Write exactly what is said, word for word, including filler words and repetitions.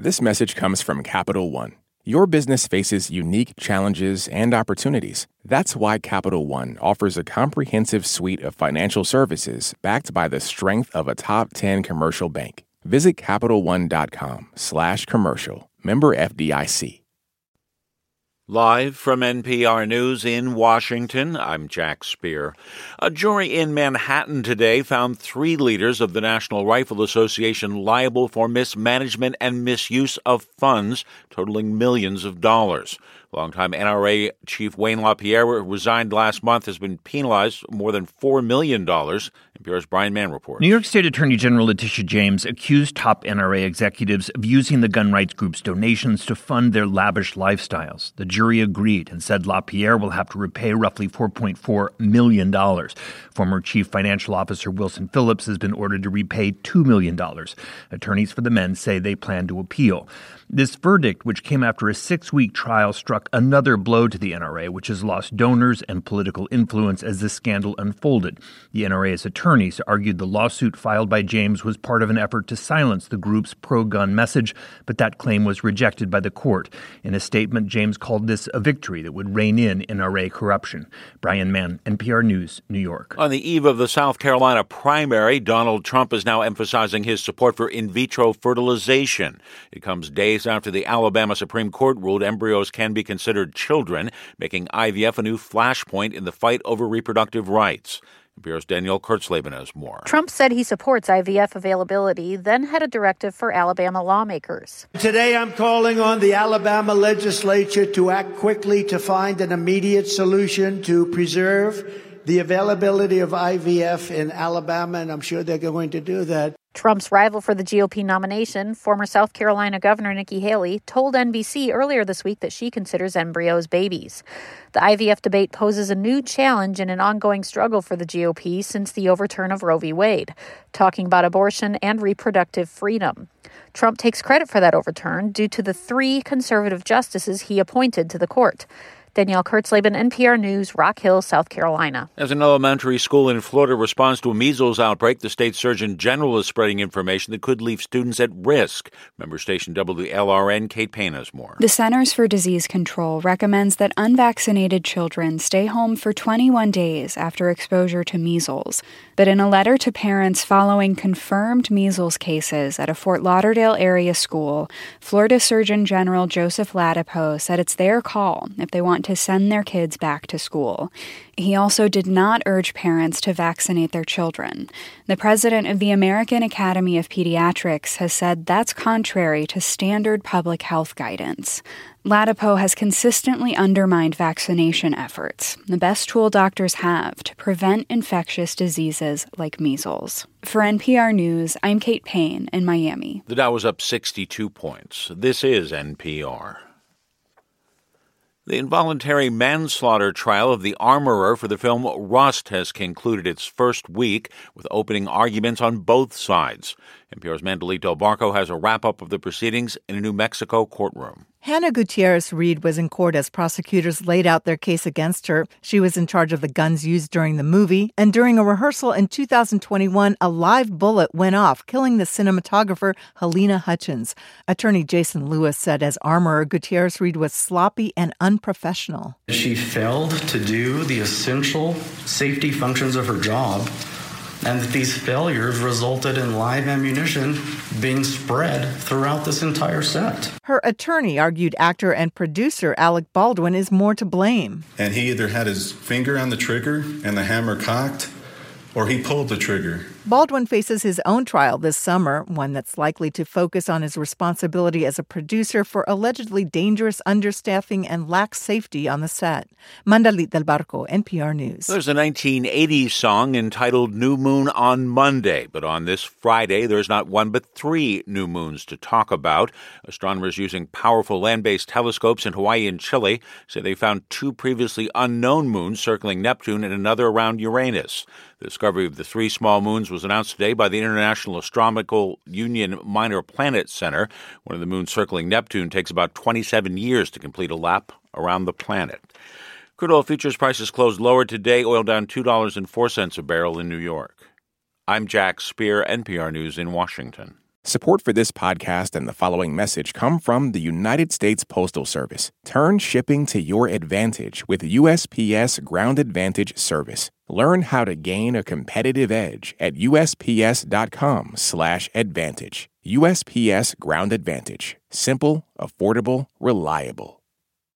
This message comes from Capital One. Your business faces unique challenges and opportunities. That's why Capital One offers a comprehensive suite of financial services backed by the strength of a top ten commercial bank. Visit CapitalOne.com slash commercial. Member F D I C. Live from N P R News in Washington, I'm Jack Speer. A jury in Manhattan today found three leaders of the National Rifle Association liable for mismanagement and misuse of funds totaling millions of dollars. Longtime N R A Chief Wayne LaPierre, who resigned last month, has been penalized more than four million dollars. N P R's Brian Mann reports. New York State Attorney General Letitia James accused top N R A executives of using the gun rights group's donations to fund their lavish lifestyles. The jury agreed and said LaPierre will have to repay roughly four point four million dollars. Former Chief Financial Officer Wilson Phillips has been ordered to repay two million dollars. Attorneys for the men say they plan to appeal. This verdict, which came after a six-week trial, struck another blow to the N R A, which has lost donors and political influence as this scandal unfolded. The N R A's attorneys argued the lawsuit filed by James was part of an effort to silence the group's pro-gun message, but that claim was rejected by the court. In a statement, James called this a victory that would rein in N R A corruption. Brian Mann, N P R News, New York. On the eve of the South Carolina primary, Donald Trump is now emphasizing his support for in vitro fertilization. It comes days after the Alabama Supreme Court ruled embryos can be considered children, making I V F a new flashpoint in the fight over reproductive rights. N P R's Danielle Kurtzleben has more. Trump said he supports I V F availability, then had a directive for Alabama lawmakers. Today I'm calling on the Alabama legislature to act quickly to find an immediate solution to preserve the availability of I V F in Alabama, and I'm sure they're going to do that. Trump's rival for the G O P nomination, former South Carolina Governor Nikki Haley, told N B C earlier this week that she considers embryos babies. The I V F debate poses a new challenge in an ongoing struggle for the G O P since the overturn of Roe v. Wade, talking about abortion and reproductive freedom. Trump takes credit for that overturn due to the three conservative justices he appointed to the court. Danielle Kurtzleben, N P R News, Rock Hill, South Carolina. As an elementary school in Florida responds to a measles outbreak, the state surgeon general is spreading information that could leave students at risk. Member station W L R N, Kate Payne has more. The Centers for Disease Control recommends that unvaccinated children stay home for twenty-one days after exposure to measles. But in a letter to parents following confirmed measles cases at a Fort Lauderdale area school, Florida Surgeon General Joseph Ladapo said it's their call if they want to send their kids back to school. He also did not urge parents to vaccinate their children. The president of the American Academy of Pediatrics has said that's contrary to standard public health guidance. Ladapo has consistently undermined vaccination efforts, the best tool doctors have to prevent infectious diseases like measles. For N P R News, I'm Kate Payne in Miami. The Dow was up sixty-two points. This is N P R. The involuntary manslaughter trial of the armorer for the film Rust has concluded its first week with opening arguments on both sides. N P R's Mandelito Barco has a wrap-up of the proceedings in a New Mexico courtroom. Hannah Gutierrez-Reed was in court as prosecutors laid out their case against her. She was in charge of the guns used during the movie, and during a rehearsal in two thousand twenty-one, a live bullet went off, killing the cinematographer Helena Hutchins. Attorney Jason Lewis said as armorer, Gutierrez-Reed was sloppy and unprofessional. She failed to do the essential safety functions of her job, and that these failures resulted in live ammunition being spread throughout this entire set. Her attorney argued actor and producer Alec Baldwin is more to blame. And he either had his finger on the trigger and the hammer cocked, or he pulled the trigger. Baldwin faces his own trial this summer, one that's likely to focus on his responsibility as a producer for allegedly dangerous understaffing and lax safety on the set. Mandalit del Barco, N P R News. There's a nineteen eighties song entitled New Moon on Monday, but on this Friday, there's not one but three new moons to talk about. Astronomers using powerful land-based telescopes in Hawaii and Chile say they found two previously unknown moons circling Neptune and another around Uranus. The discovery of the three small moons was announced today by the International Astronomical Union Minor Planet Center. One of the moons circling Neptune takes about twenty-seven years to complete a lap around the planet. Crude oil futures prices closed lower today, oil down two dollars and four cents a barrel in New York. I'm Jack Speer, N P R News in Washington. Support for this podcast and the following message come from the United States Postal Service. Turn shipping to your advantage with U S P S Ground Advantage service. Learn how to gain a competitive edge at usps.com slash advantage. U S P S Ground Advantage. Simple, affordable, reliable.